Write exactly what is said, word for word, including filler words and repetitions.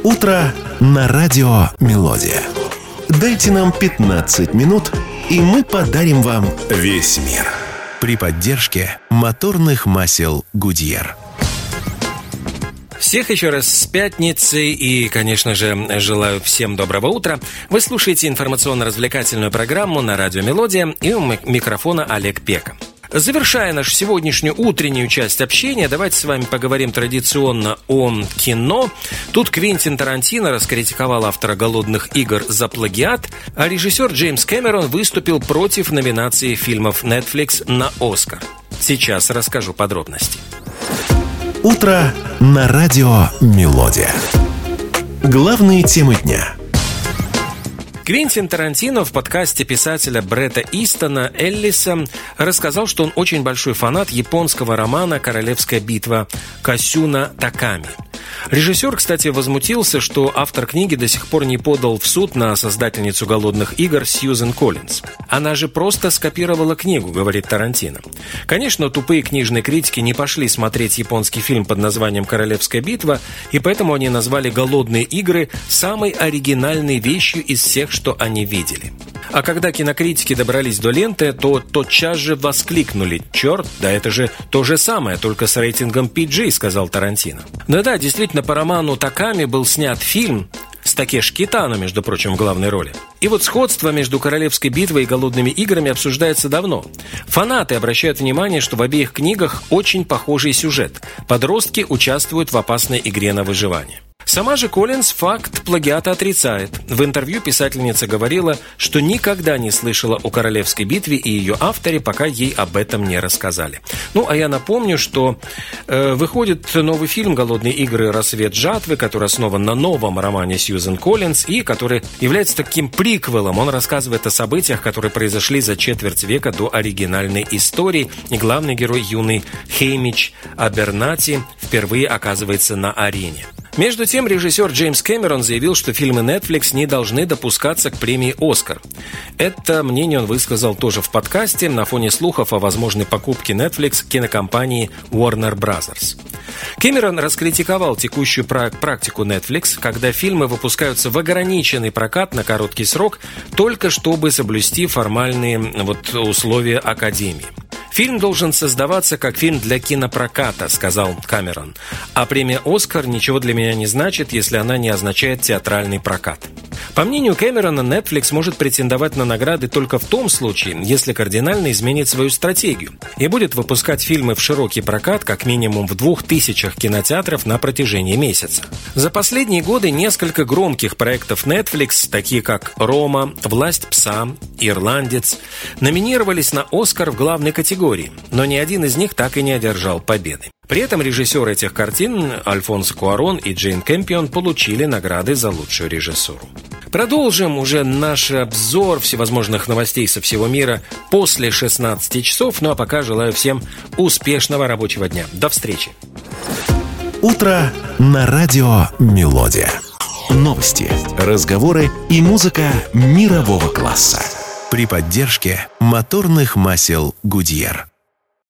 Утро на радио «Мелодия». Дайте нам пятнадцать минут, и мы подарим вам весь мир. При поддержке моторных масел «Гудьер». Всех еще раз с пятницей и, конечно же, желаю всем доброго утра. Вы слушаете информационно-развлекательную программу на радио «Мелодия», и у микрофона Олег Пека. Завершая нашу сегодняшнюю утреннюю часть общения, давайте с вами поговорим традиционно о кино. Тут Квентин Тарантино раскритиковал автора «Голодных игр» за плагиат, а режиссер Джеймс Кэмерон выступил против номинации фильмов Netflix на «Оскар». Сейчас расскажу подробности. Утро на радио «Мелодия». Главные темы дня. Квентин Тарантино в подкасте писателя Бретта Истона Эллиса рассказал, что он очень большой фанат японского романа «Королевская битва» Касюна Таками. Режиссер, кстати, возмутился, что автор книги до сих пор не подал в суд на создательницу «Голодных игр» Сьюзен Коллинз. Она же просто скопировала книгу, говорит Тарантино. Конечно, тупые книжные критики не пошли смотреть японский фильм под названием «Королевская битва», и поэтому они назвали «Голодные игры» самой оригинальной вещью из всех, что они видели. А когда кинокритики добрались до ленты, то тотчас же воскликнули: «Черт, да это же то же самое, только с рейтингом пи джи», сказал Тарантино. Да-да, действительно, по роману Таками был снят фильм с Такеши Китано, между прочим, в главной роли. И вот сходство между «Королевской битвой» и «Голодными играми» обсуждается давно. Фанаты обращают внимание, что в обеих книгах очень похожий сюжет. Подростки участвуют в опасной игре на выживание. Сама же Коллинз факт плагиата отрицает. В интервью писательница говорила, что никогда не слышала о «Королевской битве» и ее авторе, пока ей об этом не рассказали. Ну, а я напомню, что э, выходит новый фильм «Голодные игры. Рассвет жатвы», который основан на новом романе Сьюзен Коллинз и который является таким приквелом. Он рассказывает о событиях, которые произошли за четверть века до оригинальной истории. И главный герой, юный Хеймич Абернати, впервые оказывается на арене. Между тем, режиссер Джеймс Кэмерон заявил, что фильмы Netflix не должны допускаться к премии «Оскар». Это мнение он высказал тоже в подкасте на фоне слухов о возможной покупке Netflix кинокомпании Warner Brothers. Кэмерон раскритиковал текущую практику Netflix, когда фильмы выпускаются в ограниченный прокат на короткий срок, только чтобы соблюсти формальные вот, условия Академии. «Фильм должен создаваться как фильм для кинопроката», — сказал Кэмерон. «А премия «Оскар» ничего для меня не значит, если она не означает театральный прокат». По мнению Кэмерона, Netflix может претендовать на награды только в том случае, если кардинально изменит свою стратегию и будет выпускать фильмы в широкий прокат как минимум в двух тысячах кинотеатров на протяжении месяца. За последние годы несколько громких проектов Netflix, такие как «Рома», «Власть пса», «Ирландец», номинировались на «Оскар» в главной категории, но ни один из них так и не одержал победы. При этом режиссеры этих картин Альфонсо Куарон и Джейн Кэмпион получили награды за лучшую режиссуру. Продолжим уже наш обзор всевозможных новостей со всего мира после шестнадцати часов. Ну а пока желаю всем успешного рабочего дня. До встречи. Утро на радио «Мелодия». Новости, разговоры и музыка мирового класса. При поддержке моторных масел «Гудьер».